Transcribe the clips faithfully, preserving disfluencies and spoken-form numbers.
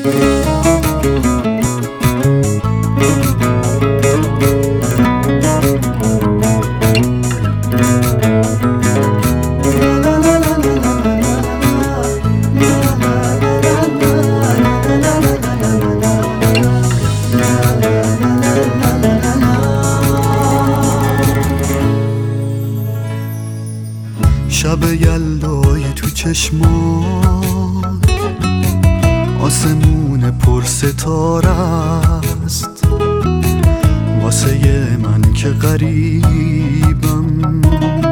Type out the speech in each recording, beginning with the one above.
شب یلدای تو چشمات آسمون پر ستاره است، واسه من که غریبم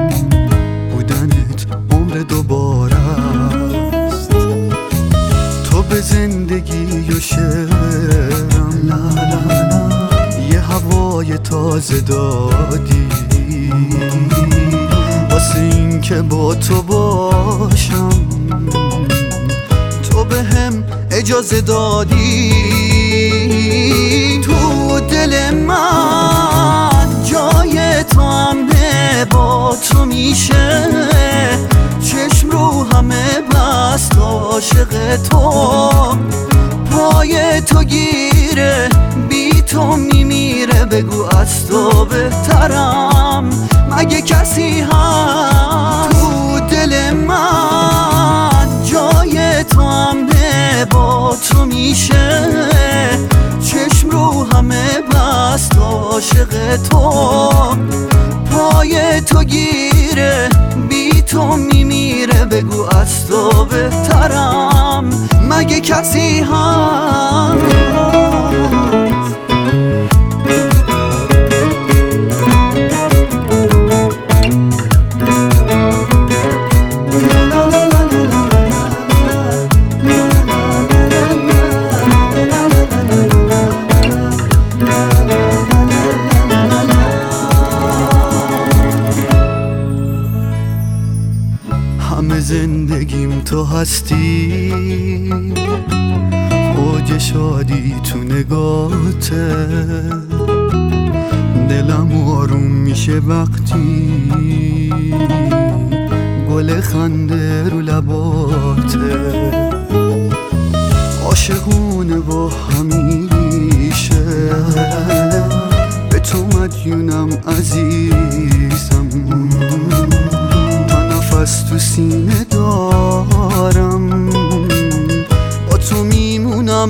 بودنت عمر دوباره است. تو به زندگی و شعرم لا لا لا یه هوای تازه دادی، واسه این که با تو باشم تو به هم اجازه دادی. تو دل من جای تو همه با تو میشه، چشم رو همه بست عاشق تو، پای تو گیره بی تو میمیره. بگو از تو بهترم مگه کسی هست؟ تو دل من جای تو همه با تو میشه، چشم رو همه بست عاشق تو، پای تو گیره بی تو میمیره. بگو از تو بهترم مگه کسی هست؟ همه زندگیم تو هستی، اوج شادی تو نگاهته، دلم آروم میشه وقتی گل خنده رو لباته. عاشقونه با همیشه به تو مدیونم عزیزم، نفس تو سینه دارم با تو میمونم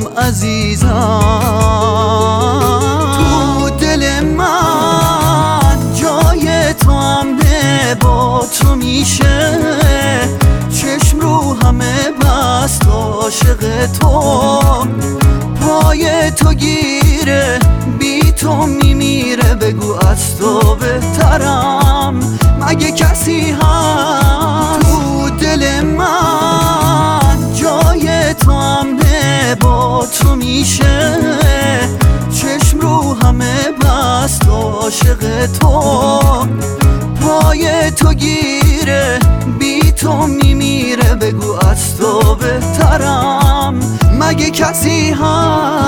عزیزم. تو دل من جای تو همه با تو میشه، چشم رو همه بست عاشق تو، پای تو گیره بی تو میمیره. بگو از تو بهترم مگه کسی هست؟ تو دل من جای تو همه با تو میشه، چشم رو همه بست عاشق تو، پای تو گیره بی تو میمیره. بگو از تو بهترم مگه کسی هست؟